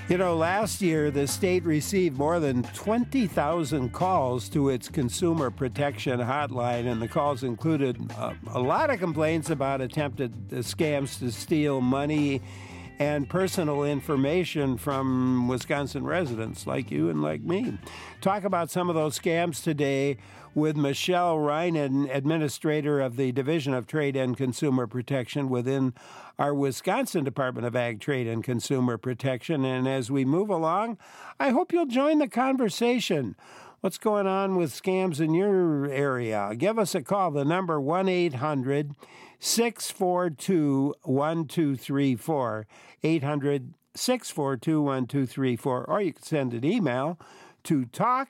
You know, last year, the state received more than 20,000 calls to its consumer protection hotline, and the calls included a lot of complaints about attempted scams to steal money and personal information from Wisconsin residents like you and like me. Talk about some of those scams today with Michelle Reinen, administrator of the Division of Trade and Consumer Protection within our Wisconsin Department of Ag, Trade and Consumer Protection. And as we move along, I hope you'll join the conversation. What's going on with scams in your area? Give us a call. The number 1-800-642-1234, 800-642-1234, or you can send an email to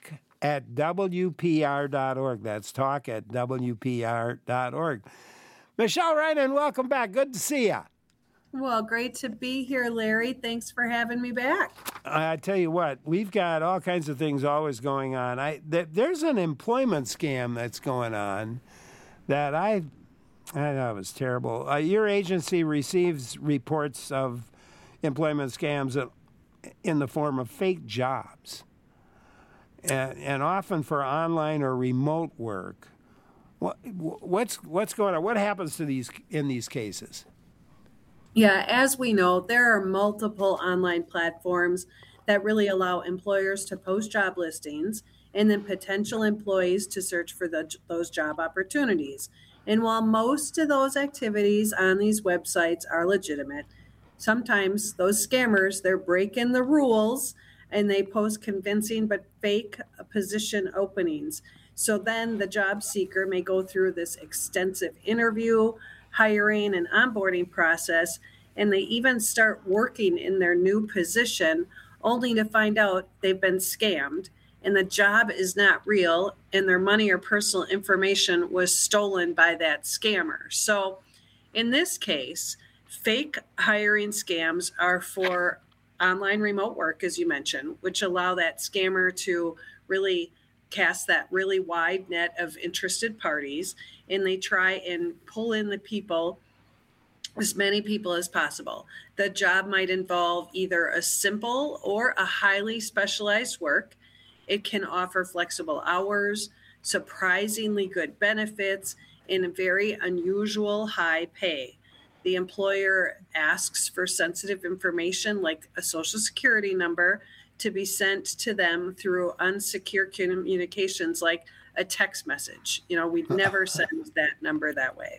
talk@wpr.org. That's talk@wpr.org. Michelle Reinen, welcome back. Good to see you. Well, great to be here, Larry. Thanks for having me back. I tell you what, we've got all kinds of things always going on. There's an employment scam that's going on that I know it was terrible. Your agency receives reports of employment scams in the form of fake jobs, and often for online or remote work. What's going on? What happens to these in these cases? Yeah, as we know, there are multiple online platforms that really allow employers to post job listings and then potential employees to search for those job opportunities. And while most of those activities on these websites are legitimate, sometimes those scammers, they're breaking the rules and they post convincing but fake position openings. So then the job seeker may go through this extensive interview, hiring, and onboarding process, and they even start working in their new position only to find out they've been scammed and the job is not real and their money or personal information was stolen by that scammer. So in this case, fake hiring scams are for online remote work, as you mentioned, which allow that scammer to really cast that really wide net of interested parties, and they try and pull in the people, as many people as possible. The job might involve either a simple or a highly specialized work. It can offer flexible hours, surprisingly good benefits, and a very unusual high pay. The employer asks for sensitive information like a social security number to be sent to them through unsecure communications like a text message. You know, we'd never send that number that way.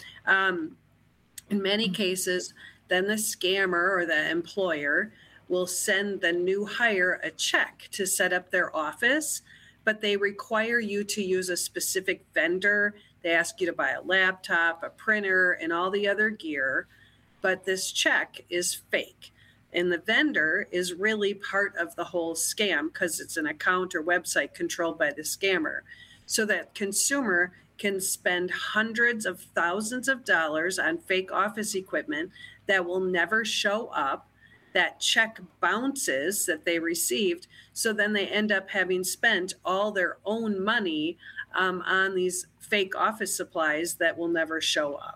In many cases, then the scammer or the employer will send the new hire a check to set up their office, but they require you to use a specific vendor. They ask you to buy a laptop, a printer, and all the other gear, but this check is fake. And the vendor is really part of the whole scam because it's an account or website controlled by the scammer. So that consumer can spend hundreds of thousands of dollars on fake office equipment that will never show up. That check bounces that they received. So then they end up having spent all their own money on these fake office supplies that will never show up.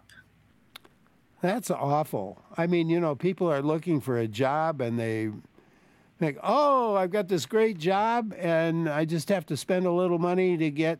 That's awful. I mean, you know, people are looking for a job and they think, oh, I've got this great job and I just have to spend a little money to get.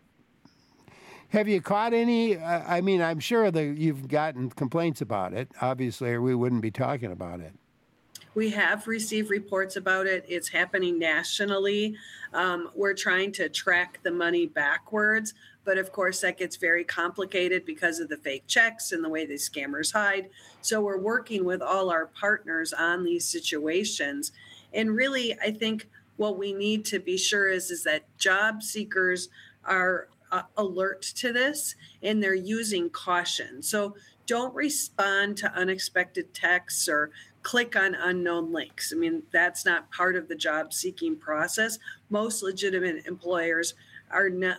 Have you caught any? I mean, I'm sure that you've gotten complaints about it, obviously, or we wouldn't be talking about it. We have received reports about it. It's happening nationally. We're trying to track the money backwards. But of course, that gets very complicated because of the fake checks and the way the scammers hide. So we're working with all our partners on these situations. And really, I think what we need to be sure is that job seekers are alert to this and they're using caution. So don't respond to unexpected texts or click on unknown links. I mean, that's not part of the job seeking process. Most legitimate employers are not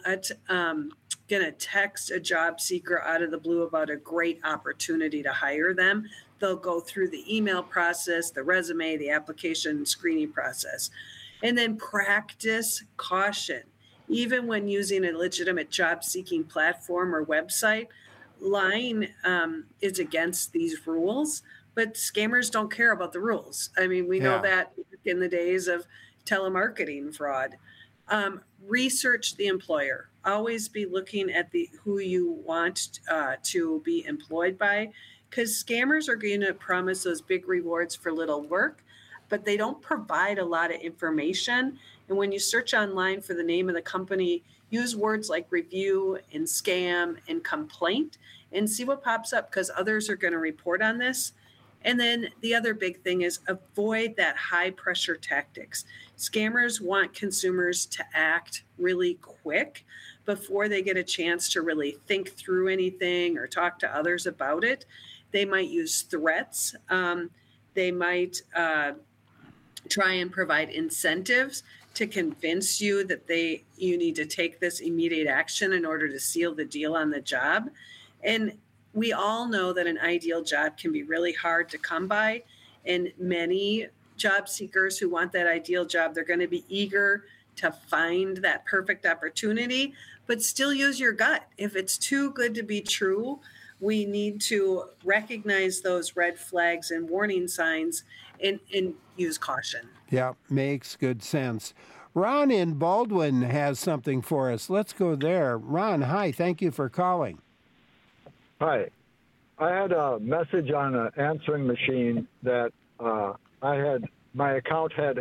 going to text a job seeker out of the blue about a great opportunity to hire them. They'll go through the email process, the resume, the application screening process, and then practice caution. Even when using a legitimate job seeking platform or website, lying is against these rules, but scammers don't care about the rules. I mean, we know that in the days of telemarketing fraud. Research the employer. Always be looking at who you want to be employed by, because scammers are going to promise those big rewards for little work, but they don't provide a lot of information. And when you search online for the name of the company, use words like review and scam and complaint and see what pops up, because others are going to report on this. And then the other big thing is avoid that high pressure tactics. Scammers want consumers to act really quick before they get a chance to really think through anything or talk to others about it. They might use threats. They might try and provide incentives to convince you that you need to take this immediate action in order to seal the deal on the job. And we all know that an ideal job can be really hard to come by, and many job seekers who want that ideal job, they're going to be eager to find that perfect opportunity, but still use your gut. If it's too good to be true, we need to recognize those red flags and warning signs and use caution. Yeah, makes good sense. Ron in Baldwin has something for us. Let's go there. Ron, hi. Thank you for calling. Hi. I had a message on an answering machine that my account had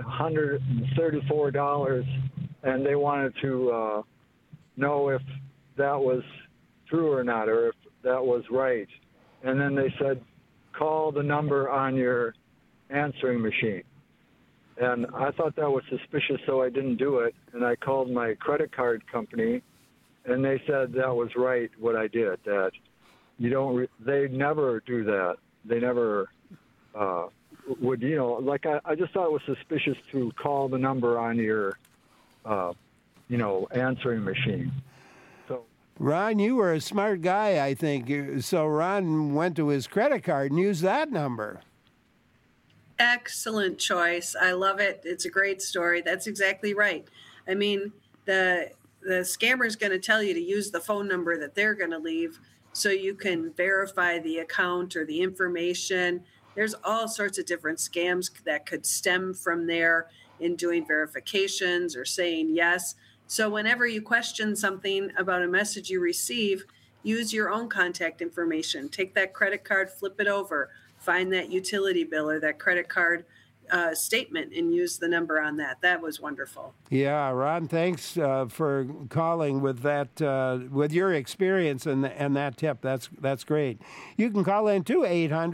$134, and they wanted to know if that was true or not, or if that was right. And then they said, call the number on your answering machine. And I thought that was suspicious, so I didn't do it. And I called my credit card company, and they said that was right, what I did, that they never do that. They never would, I just thought it was suspicious to call the number on your, answering machine. So, Ron, you were a smart guy, I think. So Ron went to his credit card and used that number. Excellent choice. I love it. It's a great story. That's exactly right. I mean, the scammer is going to tell you to use the phone number that they're going to leave so you can verify the account or the information. There's all sorts of different scams that could stem from there in doing verifications or saying yes. So whenever you question something about a message you receive, use your own contact information. Take that credit card, flip it over, find that utility bill or that credit card statement and use the number on that. That was wonderful. Yeah, Ron, thanks for calling with that, with your experience and that tip. That's great. You can call in to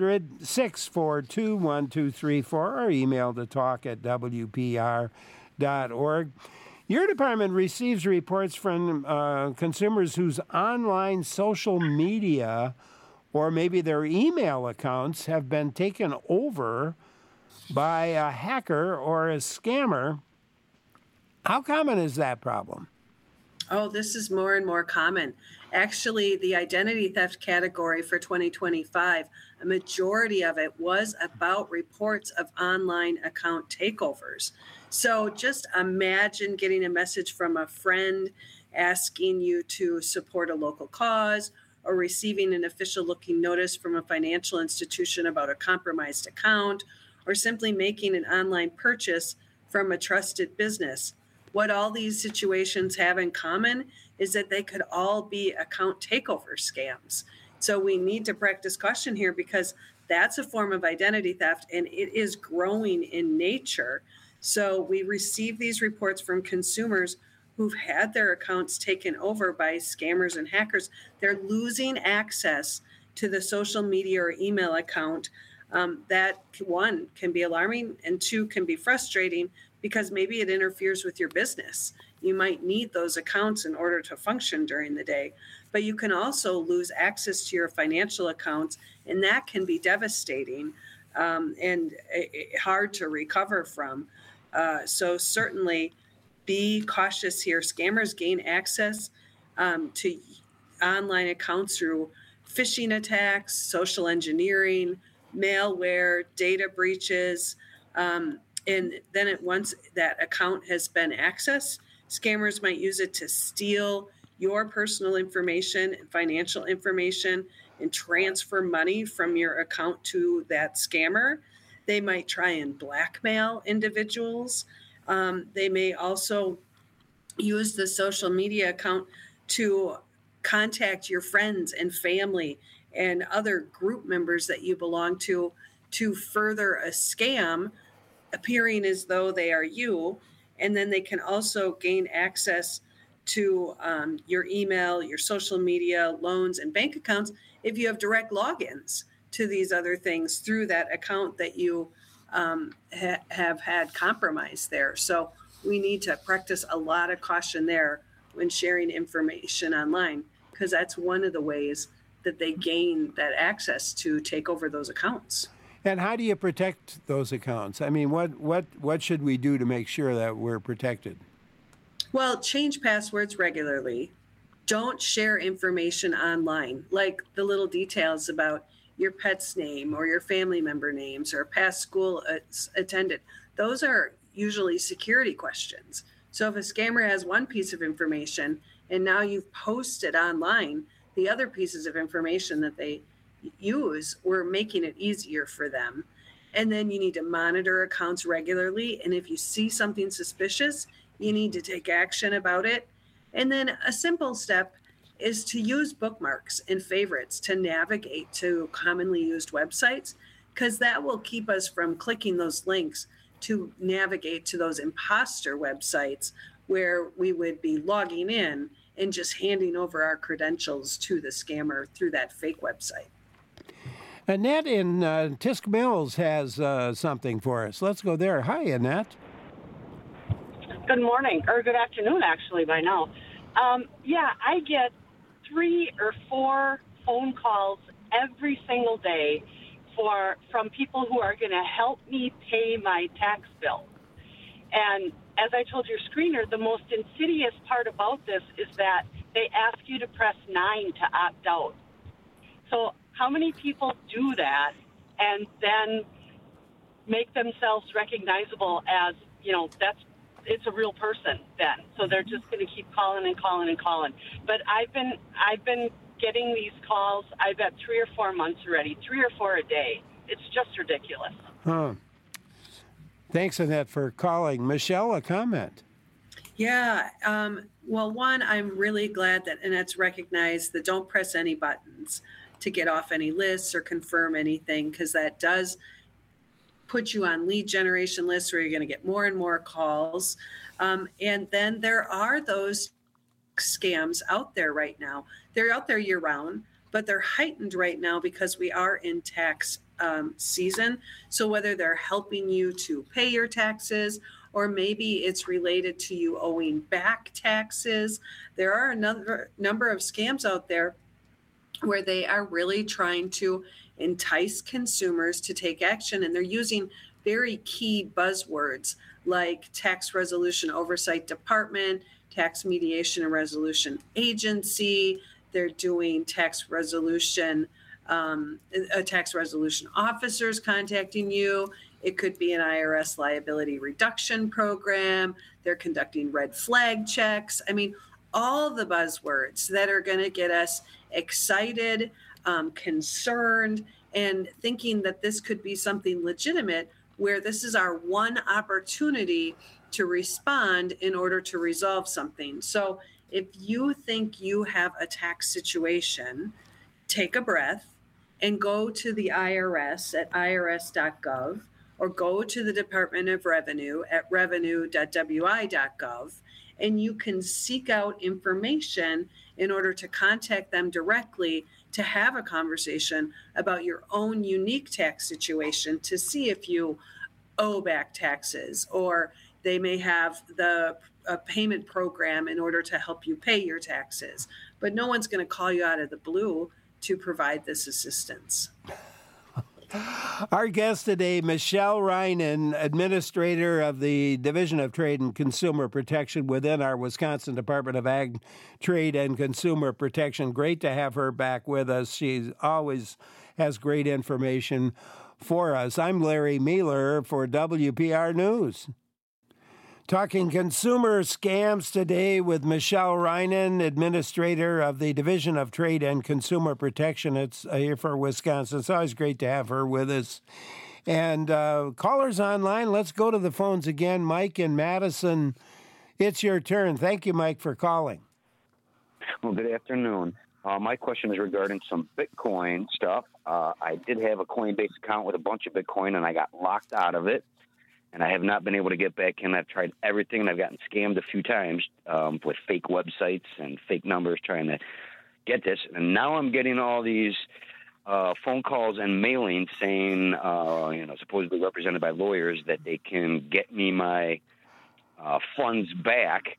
800-642-1234 or email to talk@wpr.org. Your department receives reports from consumers whose online social media or maybe their email accounts have been taken over by a hacker or a scammer. How common is that problem? Oh, this is more and more common. Actually, the identity theft category for 2025, a majority of it was about reports of online account takeovers. So just imagine getting a message from a friend asking you to support a local cause, or receiving an official-looking notice from a financial institution about a compromised account, or simply making an online purchase from a trusted business. What all these situations have in common is that they could all be account takeover scams. So we need to practice caution here, because that's a form of identity theft and it is growing in nature. So we receive these reports from consumers who've had their accounts taken over by scammers and hackers. They're losing access to the social media or email account. That, one, can be alarming, and two, can be frustrating because maybe it interferes with your business. You might need those accounts in order to function during the day, but you can also lose access to your financial accounts, and that can be devastating and hard to recover from. So certainly, be cautious here. Scammers gain access to online accounts through phishing attacks, social engineering, malware, data breaches. And then once that account has been accessed, scammers might use it to steal your personal information and financial information and transfer money from your account to that scammer. They might try and blackmail individuals. They may also use the social media account to contact your friends and family and other group members that you belong to further a scam, appearing as though they are you. And then they can also gain access to your email, your social media, loans, and bank accounts if you have direct logins to these other things through that account that you have had compromised there. So we need to practice a lot of caution there when sharing information online, because that's one of the ways that they gain that access to take over those accounts. And how do you protect those accounts? I mean, what should we do to make sure that we're protected? Well, change passwords regularly. Don't share information online, like the little details about your pet's name or your family member names or past school attended. Those are usually security questions. So if a scammer has one piece of information and now you've posted online the other pieces of information that they use, we're making it easier for them. And then you need to monitor accounts regularly. And if you see something suspicious, you need to take action about it. And then a simple step is to use bookmarks and favorites to navigate to commonly used websites, because that will keep us from clicking those links to navigate to those imposter websites where we would be logging in and just handing over our credentials to the scammer through that fake website. Annette in Tisk Mills has something for us. Let's go there. Hi, Annette. Good morning, or good afternoon, actually, by now. I get 3 or 4 phone calls every single day from people who are going to help me pay my tax bill. And as I told your screener, the most insidious part about this is that they ask you to press 9 to opt out. So how many people do that and then make themselves recognizable as, it's a real person then. So they're just going to keep calling and calling and calling. But I've been getting these calls, I bet 3 or 4 months already, 3 or 4 a day. It's just ridiculous. Huh. Thanks, Annette, for calling. Michelle, a comment? Yeah. Well, one, I'm really glad that Annette's recognized that don't press any buttons to get off any lists or confirm anything, because that does put you on lead generation lists where you're going to get more and more calls. And then there are those scams out there right now. They're out there year round, but they're heightened right now because we are in tax season. So whether they're helping you to pay your taxes, or maybe it's related to you owing back taxes, there are another number of scams out there where they are really trying to entice consumers to take action. And they're using very key buzzwords like Tax Resolution Oversight Department, Tax Mediation and Resolution Agency. They're doing tax resolution officers contacting you. It could be an IRS liability reduction program. They're conducting red flag checks. I mean, all the buzzwords that are going to get us excited, concerned, and thinking that this could be something legitimate, where this is our one opportunity to respond in order to resolve something. So if you think you have a tax situation, take a breath and go to the IRS at irs.gov, or go to the Department of Revenue at revenue.wi.gov, and you can seek out information in order to contact them directly to have a conversation about your own unique tax situation to see if you owe back taxes, or they may have a payment program in order to help you pay your taxes. But no one's going to call you out of the blue to provide this assistance. Our guest today, Michelle Reinen, Administrator of the Division of Trade and Consumer Protection within our Wisconsin Department of Ag, Trade, and Consumer Protection. Great to have her back with us. She always has great information for us. I'm Larry Mueller for WPR News. Talking consumer scams today with Michelle Reinen, Administrator of the Division of Trade and Consumer Protection. It's here for Wisconsin. It's always great to have her with us. And callers online, let's go to the phones again. Mike in Madison, it's your turn. Thank you, Mike, for calling. Well, good afternoon. My question is regarding some Bitcoin stuff. I did have a Coinbase account with a bunch of Bitcoin, and I got locked out of it, and I have not been able to get back in. I've tried everything, and I've gotten scammed a few times with fake websites and fake numbers trying to get this. And now I'm getting all these phone calls and mailings saying, supposedly represented by lawyers, that they can get me my funds back.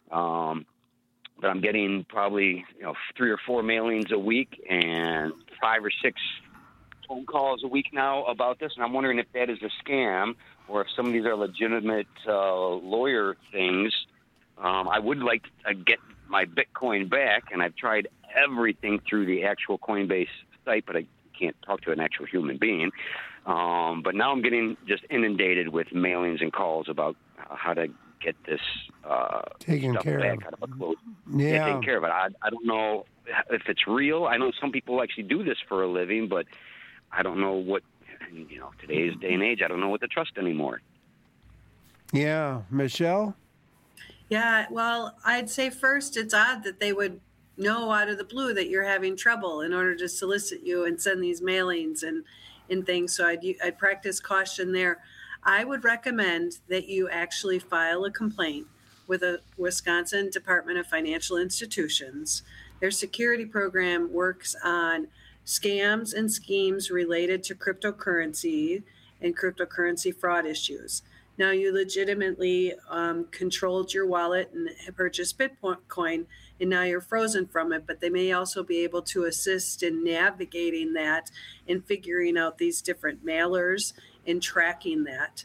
But I'm getting probably 3 or 4 mailings a week and 5 or 6 phone calls a week now about this. And I'm wondering if that is a scam or if some of these are legitimate lawyer things. I would like to get my Bitcoin back, and I've tried everything through the actual Coinbase site, but I can't talk to an actual human being. But now I'm getting just inundated with mailings and calls about how to get this taken stuff care back of. out of a close. Yeah, taken care of it. I don't know if it's real. I know some people actually do this for a living, but I don't know what, today's day and age, I don't know what to trust anymore. Yeah. Michelle? Yeah, well, I'd say first it's odd that they would know out of the blue that you're having trouble in order to solicit you and send these mailings and things. So I'd practice caution there. I would recommend that you actually file a complaint with the Wisconsin Department of Financial Institutions. Their security program works on scams and schemes related to cryptocurrency and cryptocurrency fraud issues. Now, you legitimately controlled your wallet and purchased Bitcoin, and now you're frozen from it, but they may also be able to assist in navigating that and figuring out these different mailers and tracking that.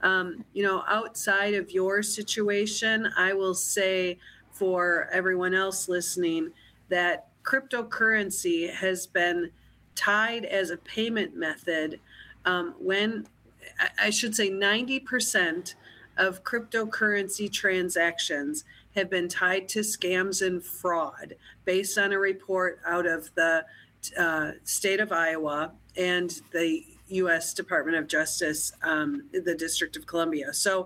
Outside of your situation, I will say for everyone else listening that cryptocurrency has been tied as a payment method when I should say 90% of cryptocurrency transactions have been tied to scams and fraud based on a report out of the state of Iowa and the U.S. Department of Justice, the District of Columbia. So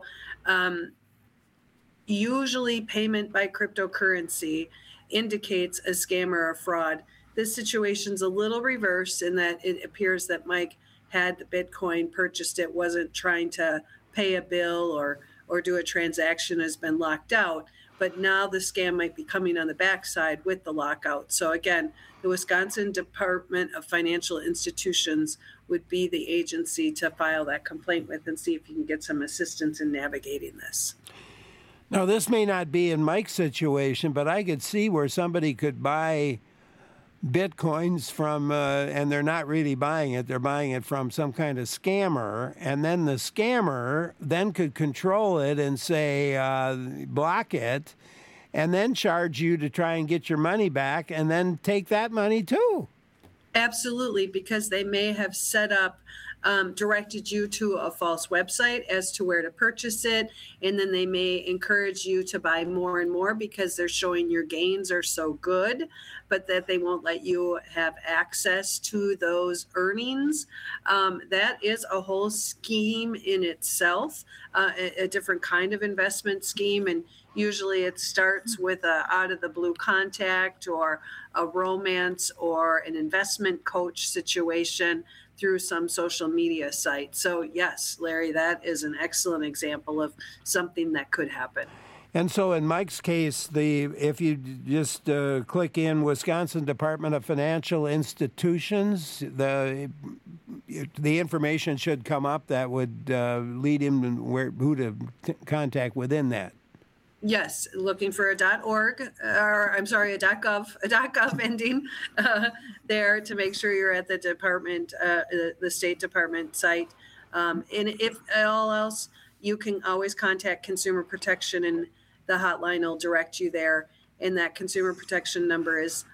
usually payment by cryptocurrency indicates a scam or a fraud. This situation's a little reversed in that it appears that Mike had the Bitcoin, purchased it, wasn't trying to pay a bill or do a transaction, has been locked out. But now the scam might be coming on the backside with the lockout. So again, the Wisconsin Department of Financial Institutions would be the agency to file that complaint with and see if you can get some assistance in navigating this. Now, this may not be in Mike's situation, but I could see where somebody could buy Bitcoins from, and they're not really buying it, they're buying it from some kind of scammer, and then the scammer then could control it and say, block it, and then charge you to try and get your money back, and then take that money too. Absolutely, because they may have set up, directed you to a false website as to where to purchase it, and then they may encourage you to buy more and more because they're showing your gains are so good, but that they won't let you have access to those earnings. That is a whole scheme in itself, a different kind of investment scheme, and usually it starts with a out of the blue contact or a romance or an investment coach situation through some social media site. So yes, Larry, that is an excellent example of something that could happen. And so in Mike's case, if you just click in Wisconsin Department of Financial Institutions, the information should come up that would lead him to who to contact within that. Yes, looking for a .org, or I'm sorry, a .gov ending there to make sure you're at the department, the State Department site. And if all else, you can always contact Consumer Protection, and the hotline will direct you there. And that Consumer Protection number is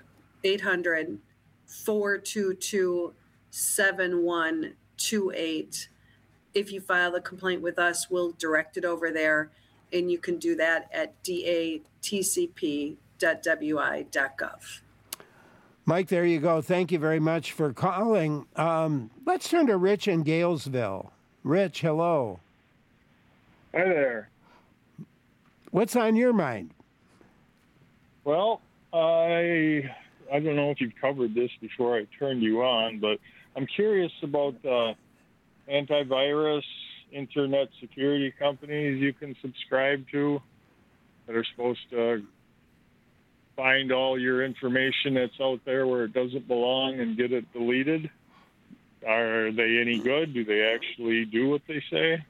800-422-7128. If you file a complaint with us, we'll direct it over there. And you can do that at datcp.wi.gov. Mike, there you go. Thank you very much for calling. Let's turn to Rich in Galesville. Rich, hello. Hi there. What's on your mind? Well, I don't know if you've covered this before I turned you on, but I'm curious about antivirus internet security companies you can subscribe to that are supposed to find all your information that's out there where it doesn't belong and get it deleted. Are they any good? Do they actually do what they say?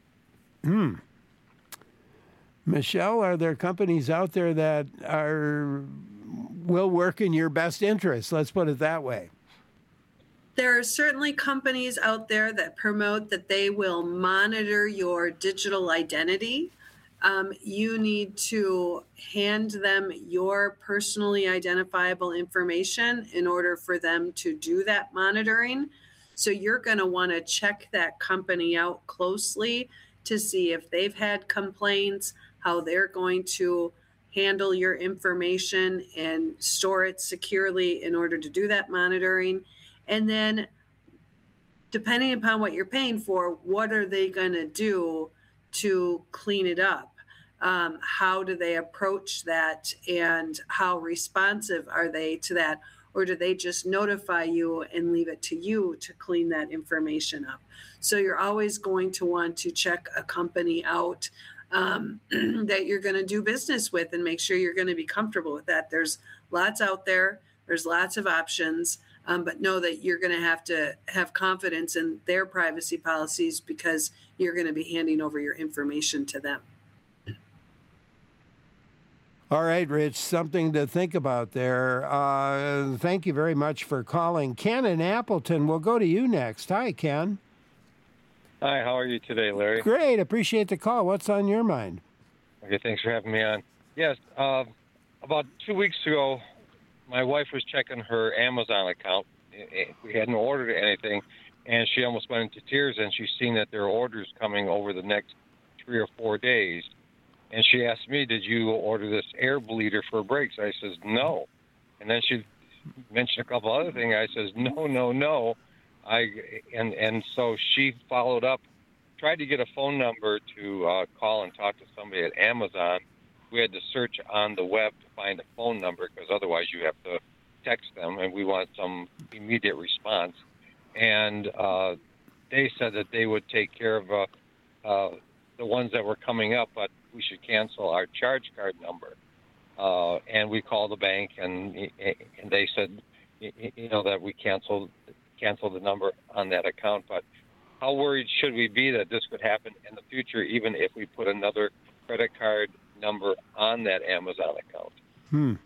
Michelle, are there companies out there that will work in your best interest? Let's put it that way. There are certainly companies out there that promote that they will monitor your digital identity. You need to hand them your personally identifiable information in order for them to do that monitoring. So you're going to want to check that company out closely to see if they've had complaints, how they're going to handle your information and store it securely in order to do that monitoring. And then, depending upon what you're paying for, what are they going to do to clean it up? How do they approach that, and how responsive are they to that? Or do they just notify you and leave it to you to clean that information up? So you're always going to want to check a company out that you're going to do business with and make sure you're going to be comfortable with that. There's lots out there. There's lots of options. But know that you're going to have confidence in their privacy policies because you're going to be handing over your information to them. All right, Rich, something to think about there. Thank you very much for calling. Ken in Appleton, we'll go to you next. Hi, Ken. Hi, how are you today, Larry? Great, appreciate the call. What's on your mind? Okay, thanks for having me on. Yes, about 2 weeks ago, my wife was checking her Amazon account. We hadn't ordered anything, and she almost went into tears, and she's seen that there are orders coming over the next 3 or 4 days. And she asked me, did you order this air bleeder for brakes? I says, no. And then she mentioned a couple other things. I says, no. And so she followed up, tried to get a phone number to call and talk to somebody at Amazon. We had to search on the web to find a phone number because otherwise you have to text them, and we want some immediate response. And they said that they would take care of the ones that were coming up, but we should cancel our charge card number. And we called the bank, and they said, that we cancel the number on that account. But how worried should we be that this could happen in the future, even if we put another credit card number on that Amazon account?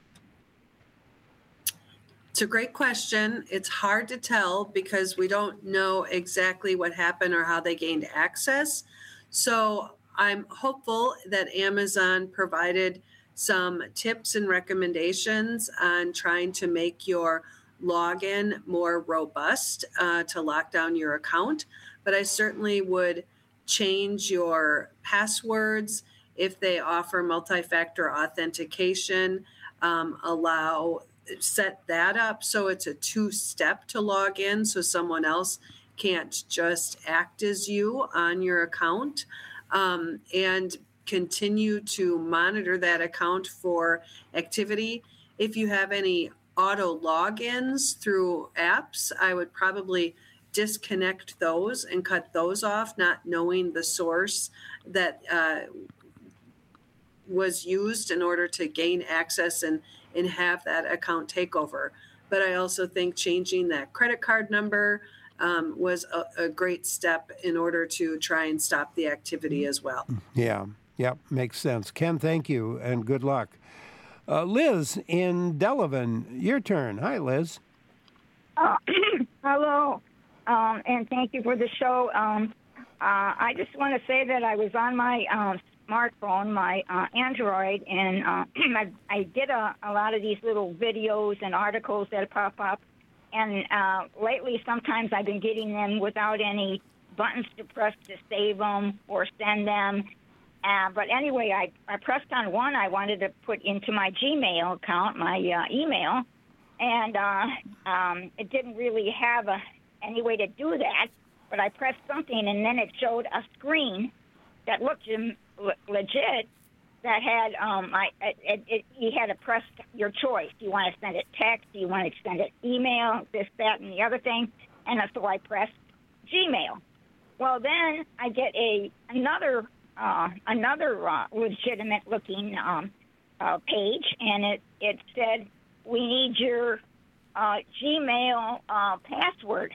It's a great question. It's hard to tell because we don't know exactly what happened or how they gained access. So I'm hopeful that Amazon provided some tips and recommendations on trying to make your login more robust to lock down your account. But I certainly would change your passwords if they offer multi-factor authentication. Set that up so it's a two-step to log in, so someone else can't just act as you on your account. And continue to monitor that account for activity. If you have any auto logins through apps, I would probably disconnect those and cut those off, not knowing the source that was used in order to gain access and have that account takeover. But I also think changing that credit card number was a great step in order to try and stop the activity as well. Yeah, makes sense. Ken, thank you, and good luck. Liz in Delavan, your turn. Hi, Liz. Hello, and thank you for the show. I just want to say that I was on my smartphone, my Android, and I did a lot of these little videos and articles that pop up. And lately, sometimes I've been getting them without any buttons to press to save them or send them. But anyway, I pressed on one I wanted to put into my Gmail account, my email, and it didn't really have any way to do that. But I pressed something, and then it showed a screen that looked legit. That had you had to press your choice. Do you want to send it text? Do you want to send it email? This, that, and the other thing. And so I pressed Gmail. Well, then I get another legitimate looking page, and it said, we need your Gmail password,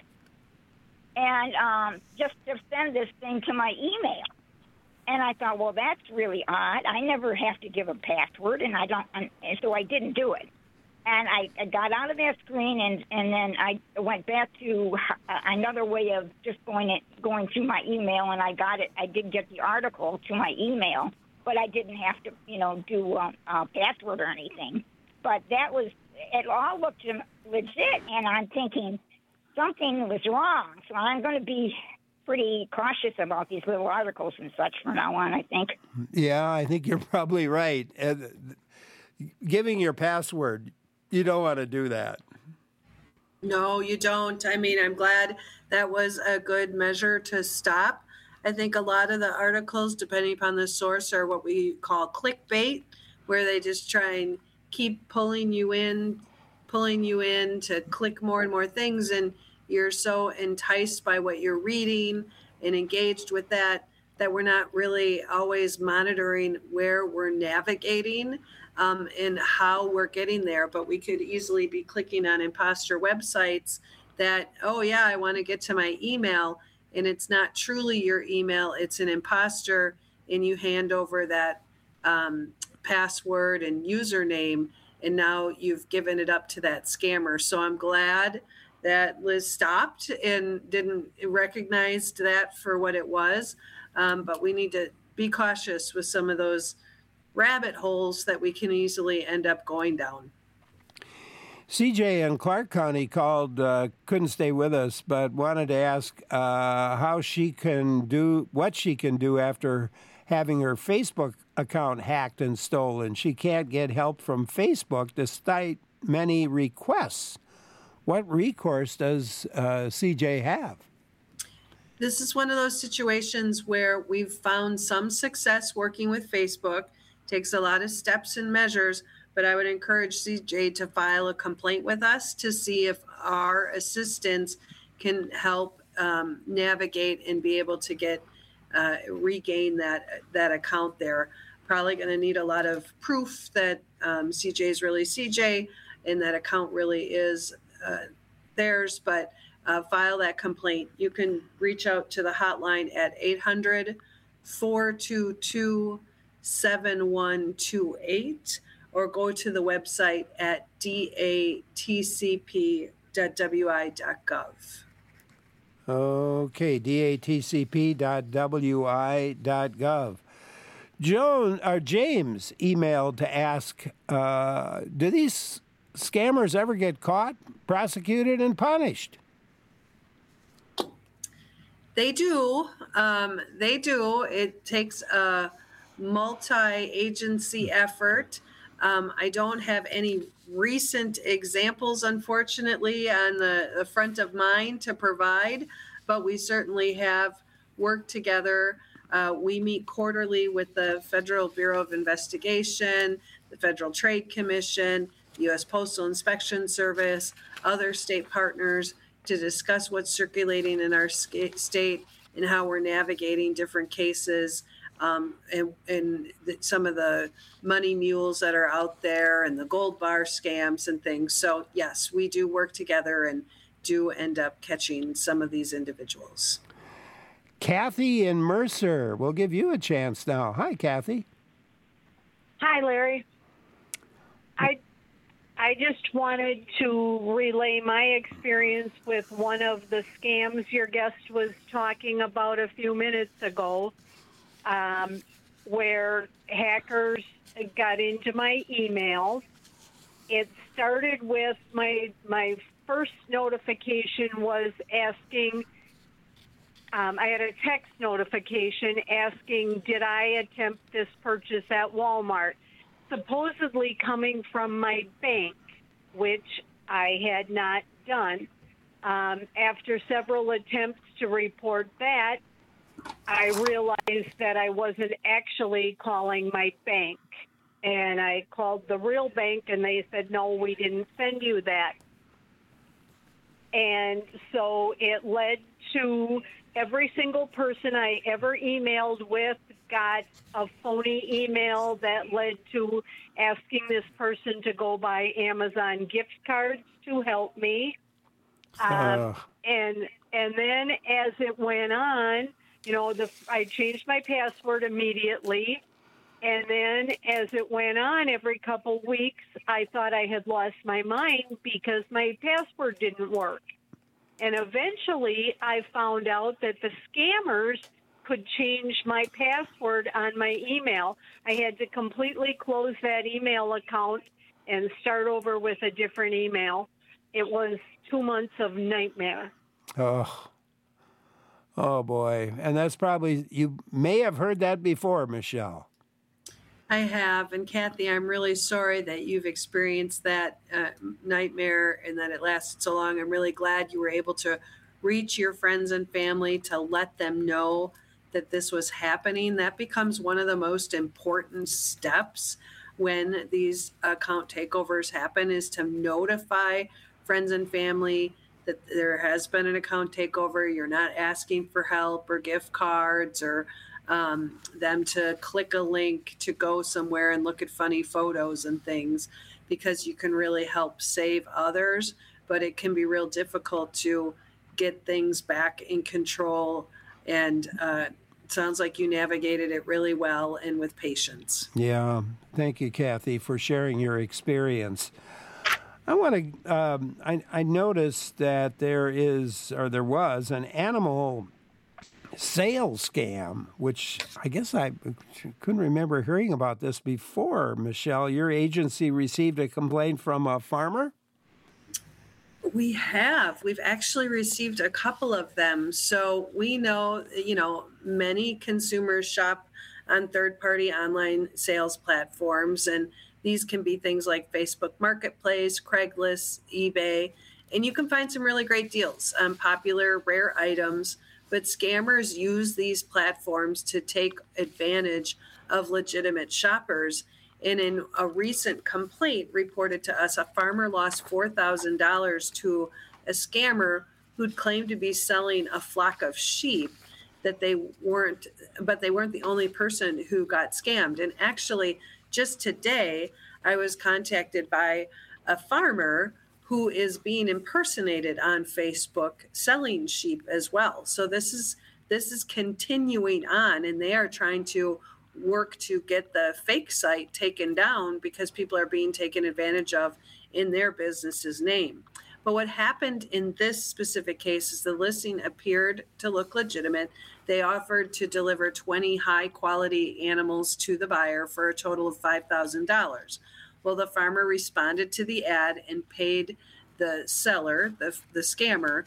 and just to send this thing to my email. And I thought, well, that's really odd. I never have to give a password, and so I didn't do it. And I got out of that screen, and then I went back to another way of just going through my email, and I got it. I did get the article to my email, but I didn't have to, do a password or anything. But it all looked legit, and I'm thinking something was wrong. So I'm going to be pretty cautious about these little articles and such from now on, I think. Yeah, I think you're probably right. Giving your password, you don't want to do that. No, you don't. I mean, I'm glad that was a good measure to stop. I think a lot of the articles, depending upon the source, are what we call clickbait, where they just try and keep pulling you in to click more and more things. And you're so enticed by what you're reading and engaged with that we're not really always monitoring where we're navigating and how we're getting there. But we could easily be clicking on imposter websites that, oh yeah, I want to get to my email, and it's not truly your email, it's an imposter, and you hand over that password and username, and now you've given it up to that scammer. So I'm glad that Liz stopped and didn't recognize that for what it was. But we need to be cautious with some of those rabbit holes that we can easily end up going down. CJ in Clark County called, couldn't stay with us, but wanted to ask what she can do after having her Facebook account hacked and stolen. She can't get help from Facebook despite many requests. What recourse does CJ have? This is one of those situations where we've found some success working with Facebook. Takes a lot of steps and measures, but I would encourage CJ to file a complaint with us to see if our assistance can help navigate and be able to get regain that account there. Probably going to need a lot of proof that CJ is really CJ and that account really is theirs, but file that complaint. You can reach out to the hotline at 800-422-7128 or go to the website at datcp.wi.gov. Okay, datcp.wi.gov. James emailed to ask, do these scammers ever get caught, prosecuted, and punished? They do. It takes a multi-agency effort. I don't have any recent examples, unfortunately, on the front of mind to provide, but we certainly have worked together. We meet quarterly with the Federal Bureau of Investigation, the Federal Trade Commission, U.S. Postal Inspection Service, other state partners to discuss what's circulating in our state and how we're navigating different cases and some of the money mules that are out there and the gold bar scams and things. So, yes, we do work together and do end up catching some of these individuals. Kathy in Mercer, we'll give you a chance now. Hi, Kathy. Hi, Larry. I just wanted to relay my experience with one of the scams your guest was talking about a few minutes ago, where hackers got into my emails. It started with my first notification was asking, I had a text notification asking, did I attempt this purchase at Walmart? Supposedly coming from my bank, which I had not done. After several attempts to report that, I realized that I wasn't actually calling my bank. And I called the real bank, and they said, no, we didn't send you that. And so it led to every single person I ever emailed with got a phony email that led to asking this person to go buy Amazon gift cards to help me. And then as it went on, I changed my password immediately. And then as it went on, every couple weeks, I thought I had lost my mind because my password didn't work. And eventually I found out that the scammers could change my password on my email. I had to completely close that email account and start over with a different email. It was 2 months of nightmare. Oh boy. And that's probably, you may have heard that before, Michelle. I have. And Kathy, I'm really sorry that you've experienced that nightmare and that it lasted so long. I'm really glad you were able to reach your friends and family to let them know that this was happening. That becomes one of the most important steps when these account takeovers happen, is to notify friends and family that there has been an account takeover. You're not asking for help or gift cards or them to click a link to go somewhere and look at funny photos and things, because you can really help save others, but it can be real difficult to get things back in control. And it sounds like you navigated it really well and with patience. Yeah. Thank you, Kathy, for sharing your experience. I want to, I noticed that there was an animal sales scam, which I guess I couldn't remember hearing about this before. Michelle, your agency received a complaint from a farmer? We have. We've actually received a couple of them. So we know, many consumers shop on third-party online sales platforms, and these can be things like Facebook Marketplace, Craigslist, eBay, and you can find some really great deals on popular, rare items. But scammers use these platforms to take advantage of legitimate shoppers. And in a recent complaint reported to us, a farmer lost $4,000 to a scammer who'd claimed to be selling a flock of sheep but they weren't the only person who got scammed. And actually, just today, I was contacted by a farmer who is being impersonated on Facebook selling sheep as well. So this is continuing on, and they are trying to work to get the fake site taken down because people are being taken advantage of in their business's name. But what happened in this specific case is the listing appeared to look legitimate. They offered to deliver 20 high-quality animals to the buyer for a total of $5,000. Well, the farmer responded to the ad and paid the seller, the scammer,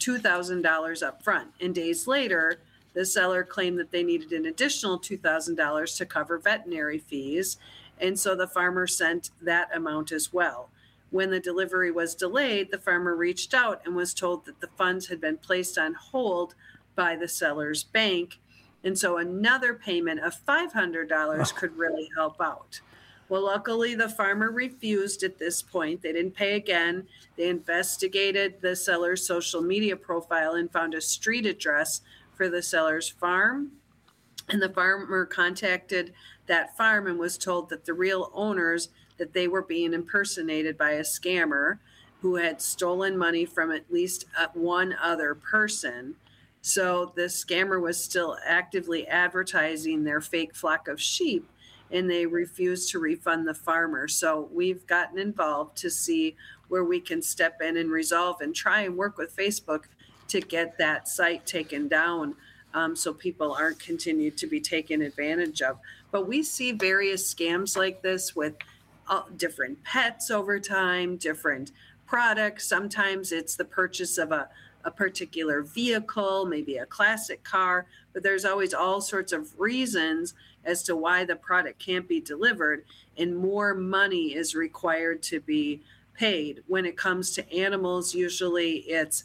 $2,000 up front. And days later, the seller claimed that they needed an additional $2,000 to cover veterinary fees. And so the farmer sent that amount as well. When the delivery was delayed, the farmer reached out and was told that the funds had been placed on hold by the seller's bank. And so another payment of $500 could really help out. Well, luckily, the farmer refused at this point. They didn't pay again. They investigated the seller's social media profile and found a street address for the seller's farm. And the farmer contacted that farm and was told that the real owners, that they were being impersonated by a scammer who had stolen money from at least one other person. So the scammer was still actively advertising their fake flock of sheep, and they refused to refund the farmer. So we've gotten involved to see where we can step in and resolve and try and work with Facebook to get that site taken down, so people aren't continued to be taken advantage of. But we see various scams like this with different pets over time, different products. Sometimes it's the purchase of a particular vehicle, maybe a classic car, but there's always all sorts of reasons as to why the product can't be delivered, and more money is required to be paid. When it comes to animals, usually it's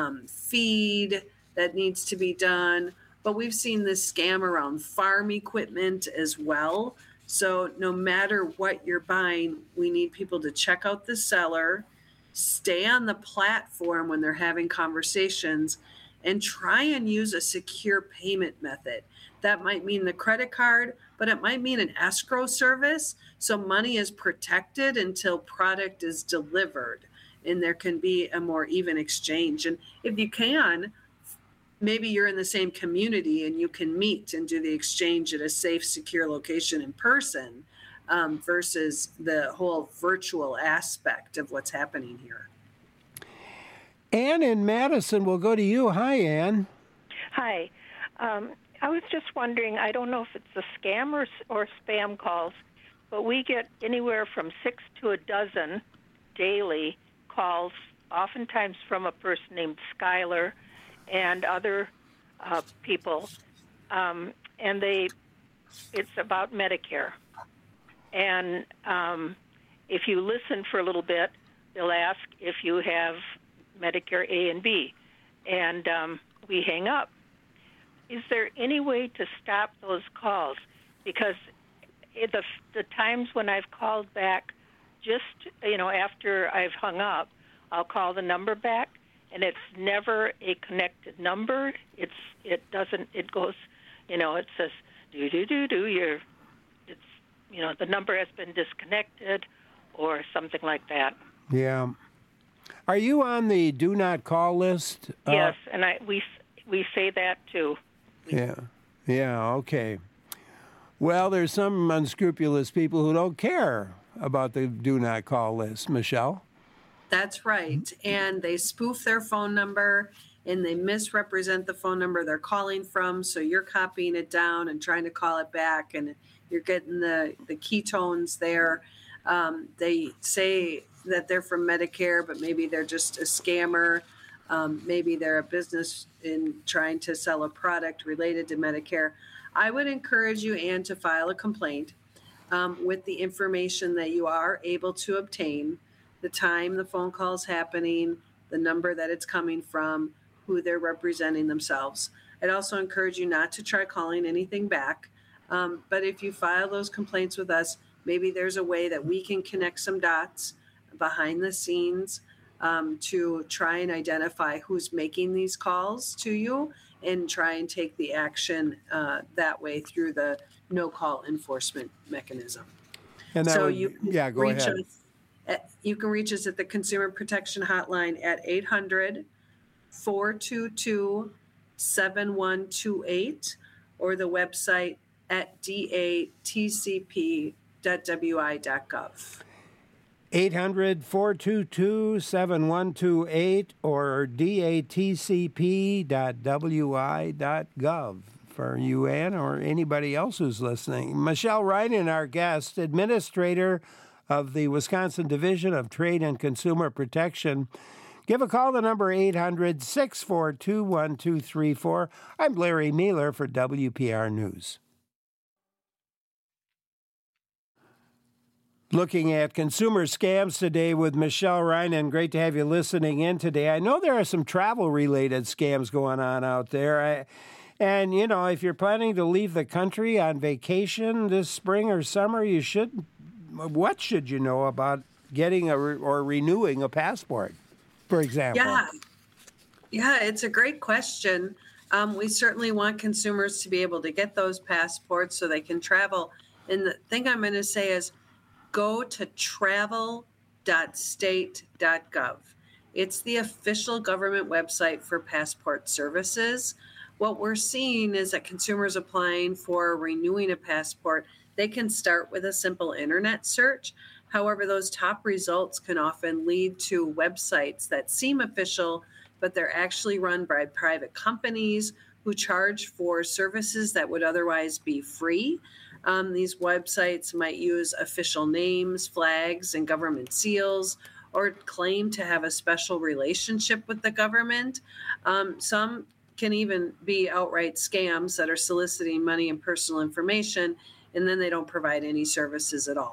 feed that needs to be done. But we've seen this scam around farm equipment as well. So no matter what you're buying, we need people to check out the seller, stay on the platform when they're having conversations, and try and use a secure payment method. That might mean the credit card, but it might mean an escrow service. So money is protected until product is delivered, and there can be a more even exchange. And if you can, maybe you're in the same community and you can meet and do the exchange at a safe, secure location in person, versus the whole virtual aspect of what's happening here. Ann in Madison, we'll go to you. Hi, Ann. Hi. I was just wondering, I don't know if it's a scam or spam calls, but we get anywhere from 6 to a dozen daily calls, oftentimes from a person named Skylar and other people, and it's about Medicare. And if you listen for a little bit, they'll ask if you have Medicare A and B, and we hang up. Is there any way to stop those calls? Because the times when I've called back, just after I've hung up, I'll call the number back, and it's never a connected number. It goes, it says do. The number has been disconnected, or something like that. Yeah. Are you on the do not call list? Yes, and we say that too. Yeah, okay. Well, there's some unscrupulous people who don't care about the do not call list. Michelle? That's right. And they spoof their phone number and they misrepresent the phone number they're calling from. So you're copying it down and trying to call it back, and you're getting the keytones there. They say that they're from Medicare, but maybe they're just a scammer. Maybe they're a business in trying to sell a product related to Medicare. I would encourage you, Ann, to file a complaint with the information that you are able to obtain, the time the phone call is happening, the number that it's coming from, who they're representing themselves. I'd also encourage you not to try calling anything back. But if you file those complaints with us, maybe there's a way that we can connect some dots behind the scenes to try and identify who's making these calls to you and try and take the action that way through the no-call enforcement mechanism. And that so go ahead. You can reach us at the Consumer Protection Hotline at 800-422-7128 or the website at datcp.wi.gov. 800-422-7128 or datcp.wi.gov for you, Ann, or anybody else who's listening. Michelle Reinen, our guest, administrator of the Wisconsin Division of Trade and Consumer Protection. Give a call to number 800-642-1234. I'm Larry Mueller for WPR News. Looking at consumer scams today with Michelle Reinen. Great to have you listening in today. I know there are some travel-related scams going on out there. And, if you're planning to leave the country on vacation this spring or summer, what should you know about getting or renewing a passport, for example? Yeah, it's a great question. We certainly want consumers to be able to get those passports so they can travel. And the thing I'm going to say is, go to travel.state.gov. It's the official government website for passport services. What we're seeing is that consumers applying for renewing a passport, they can start with a simple internet search. However, those top results can often lead to websites that seem official, but they're actually run by private companies who charge for services that would otherwise be free. These websites might use official names, flags, and government seals, or claim to have a special relationship with the government. Some can even be outright scams that are soliciting money and personal information, and then they don't provide any services at all.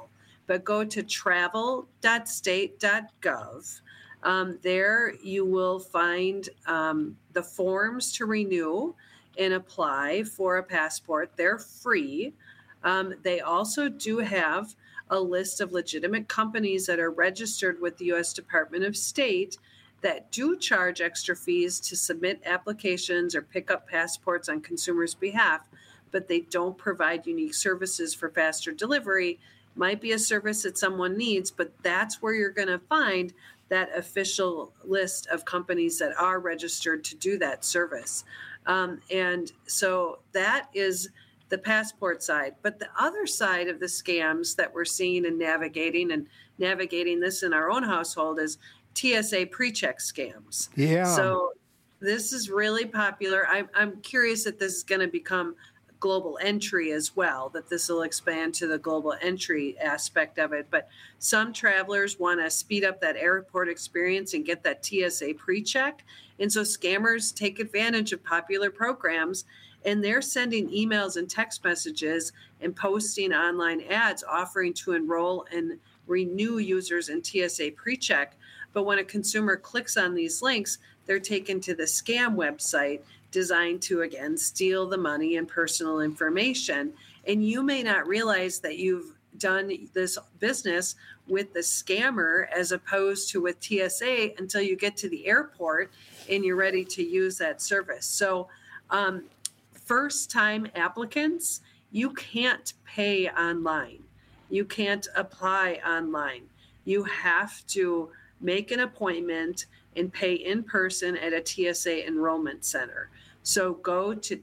but go to travel.state.gov. There you will find the forms to renew and apply for a passport. They're free. They also do have a list of legitimate companies that are registered with the U.S. Department of State that do charge extra fees to submit applications or pick up passports on consumers' behalf, but they don't provide unique services for faster delivery. Might be a service that someone needs, but that's where you're going to find that official list of companies that are registered to do that service. And so that is the passport side. But the other side of the scams that we're seeing and navigating this in our own household is TSA pre-check scams. Yeah. So this is really popular. I'm curious if this is going to become global entry as well, that this will expand to the global entry aspect of it. But some travelers want to speed up that airport experience and get that TSA pre-check. And so scammers take advantage of popular programs, and they're sending emails and text messages and posting online ads offering to enroll and renew users in TSA pre-check. But when a consumer clicks on these links, they're taken to the scam website designed to, again, steal the money and personal information. And you may not realize that you've done this business with the scammer as opposed to with TSA until you get to the airport and you're ready to use that service. So first-time applicants, you can't pay online. You can't apply online. You have to make an appointment and pay in person at a TSA enrollment center. So go to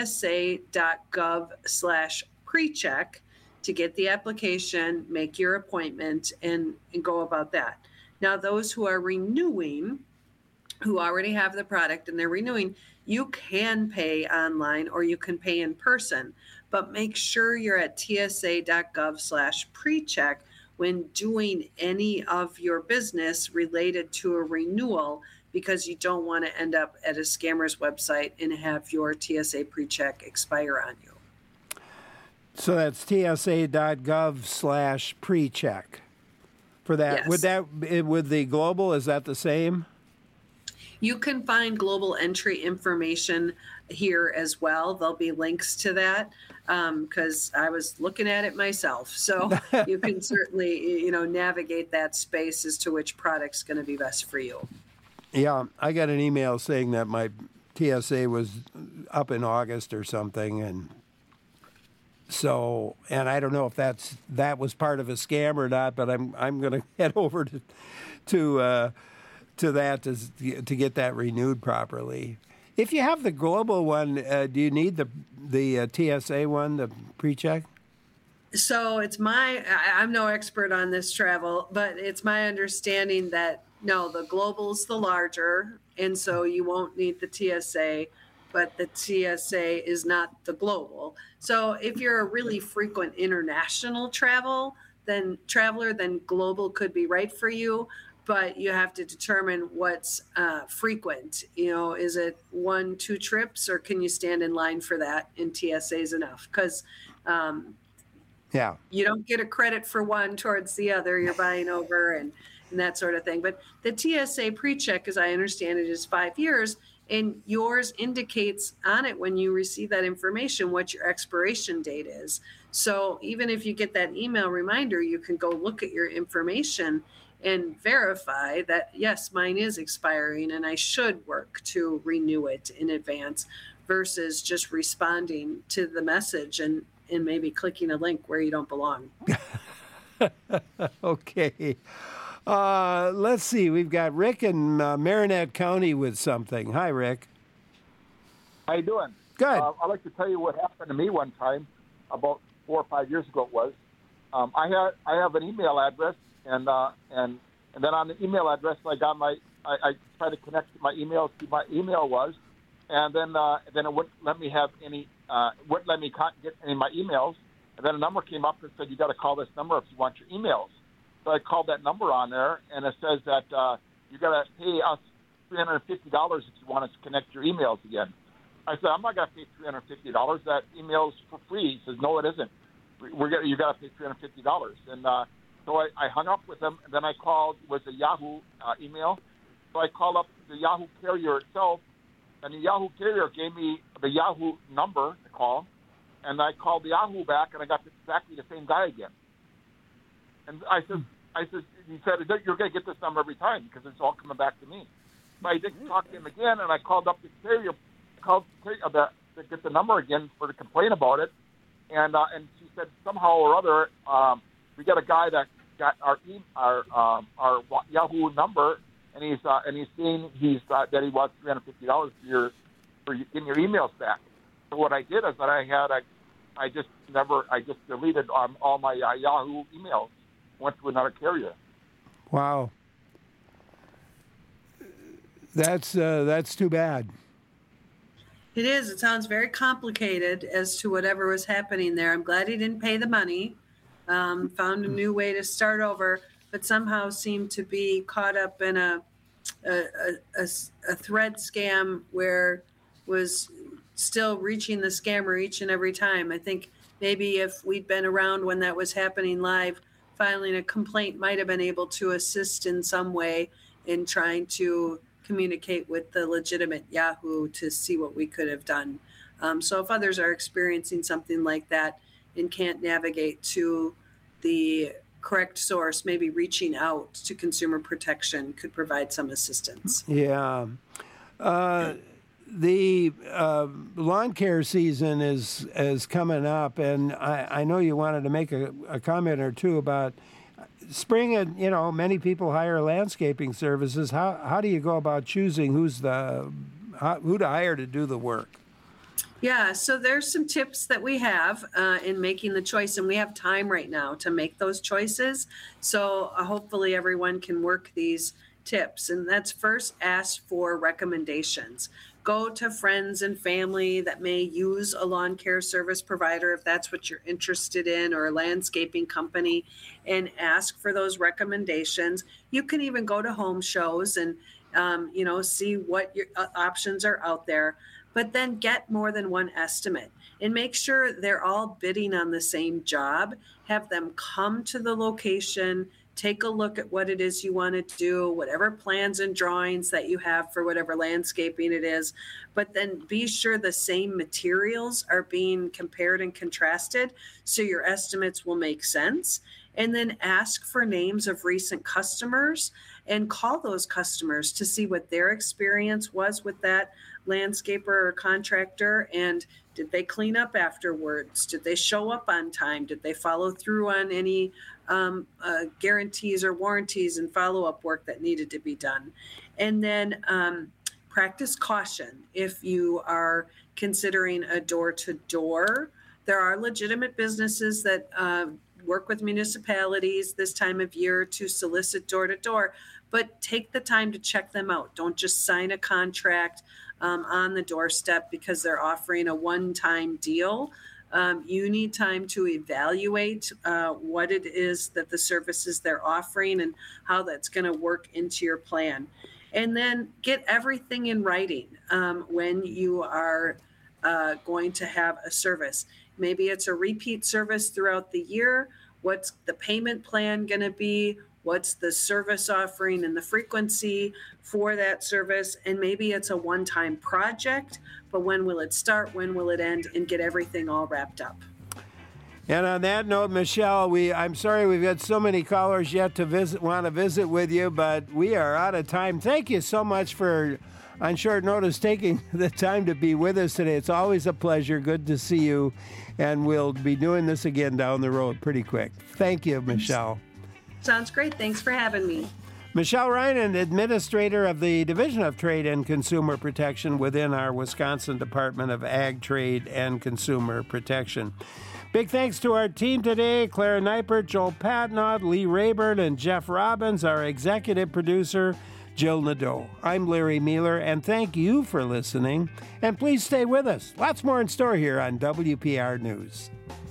tsa.gov/precheck to get the application, make your appointment, and go about that. Now, those who are renewing, who already have the product and they're renewing, you can pay online or you can pay in person, but make sure you're at tsa.gov/precheck when doing any of your business related to a renewal, because you don't want to end up at a scammer's website and have your TSA pre-check expire on you. So that's tsa.gov/precheck for that. Yes. With the global, is that the same? You can find global entry information here as well. There'll be links to that because I was looking at it myself. So you can certainly, navigate that space as to which product's going to be best for you. Yeah, I got an email saying that my TSA was up in August or something, and I don't know if that was part of a scam or not, but I'm going to head over to that to get that renewed properly. If you have the global one, do you need the TSA one, the pre-check? So I'm no expert on this travel, but it's my understanding that no, the global's the larger, and so you won't need the TSA, but the TSA is not the global. So if you're a really frequent international traveler, then global could be right for you. But you have to determine what's frequent. Is it 1-2 trips, or can you stand in line for that? And TSA is enough because you don't get a credit for one towards the other. You're buying over and that sort of thing. But the TSA pre-check, as I understand it, is 5 years, and yours indicates on it when you receive that information what your expiration date is. So even if you get that email reminder, you can go look at your information and verify that, yes, mine is expiring and I should work to renew it in advance versus just responding to the message and maybe clicking a link where you don't belong. Okay. Let's see. We've got Rick in Marinette County with something. Hi, Rick. How you doing? Good. I'd like to tell you what happened to me one time about 4 or 5 years ago. It was I have an email address, and then on the email address I got I tried to connect my email to my email was, and then it wouldn't let me have any wouldn't let me get any of my emails, and then a number came up and said you got to call this number if you want your emails. So I called that number on there, and it says that you got to pay us $350 if you want us to connect your emails again. I said, I'm not going to pay $350. That email's for free. He says, no, it isn't. You got to pay $350. And So I hung up with them, and then I called, it was a Yahoo email. So I called up the Yahoo carrier itself, and the Yahoo carrier gave me the Yahoo number to call, and I called the Yahoo back, and I got exactly the same guy again. And I said, he said, you're going to get this number every time because it's all coming back to me. So I didn't talk to him again, and I called up the carrier, to get the number again to complain about it, and she said somehow or other we got a guy that got our Yahoo number, and he's saying that he wants $350 for getting your emails back. So what I did is that I just deleted all my Yahoo emails, went to another carrier. Wow, that's too bad. It is. It sounds very complicated as to whatever was happening there. I'm glad he didn't pay the money. Found a new way to start over, but somehow seemed to be caught up in a thread scam where was still reaching the scammer each and every time. I think maybe if we'd been around when that was happening live, filing a complaint might have been able to assist in some way in trying to communicate with the legitimate Yahoo to see what we could have done. So if others are experiencing something like that and can't navigate to the correct source, maybe reaching out to Consumer Protection could provide some assistance. Yeah. The lawn care season is coming up, and I know you wanted to make a comment or two about spring. And many people hire landscaping services. How do you go about choosing who to hire to do the work? Yeah, so there's some tips that we have in making the choice, and we have time right now to make those choices. So hopefully everyone can work these tips. And that's first, ask for recommendations. Go to friends and family that may use a lawn care service provider if that's what you're interested in, or a landscaping company, and ask for those recommendations. You can even go to home shows and see what your options are out there, but then get more than one estimate and make sure they're all bidding on the same job. Have them come to the location, take a look at what it is you want to do, whatever plans and drawings that you have for whatever landscaping it is, but then be sure the same materials are being compared and contrasted so your estimates will make sense. And then ask for names of recent customers and call those customers to see what their experience was with that landscaper or contractor, and did they clean up afterwards? Did they show up on time? Did they follow through on any guarantees or warranties and follow-up work that needed to be done? And then practice caution. If you are considering a door-to-door, there are legitimate businesses that work with municipalities this time of year to solicit door-to-door, but take the time to check them out. Don't just sign a contract on the doorstep because they're offering a one-time deal. You need time to evaluate what it is that the services they're offering and how that's going to work into your plan. And then get everything in writing when you are going to have a service. Maybe it's a repeat service throughout the year. What's the payment plan going to be? What's the service offering and the frequency for that service? And maybe it's a one-time project, but when will it start? When will it end? And get everything all wrapped up. And on that note, Michelle, I'm sorry we've got so many callers yet to want to visit with you, but we are out of time. Thank you so much for, on short notice, taking the time to be with us today. It's always a pleasure. Good to see you. And we'll be doing this again down the road pretty quick. Thank you, Michelle. Sounds great. Thanks for having me. Michelle Reinen, Administrator of the Division of Trade and Consumer Protection within our Wisconsin Department of Ag, Trade, and Consumer Protection. Big thanks to our team today, Clara Neipert, Joel Patnaud, Lee Rayburn, and Jeff Robbins, our executive producer, Jill Nadeau. I'm Larry Mueller, and thank you for listening. And please stay with us. Lots more in store here on WPR News.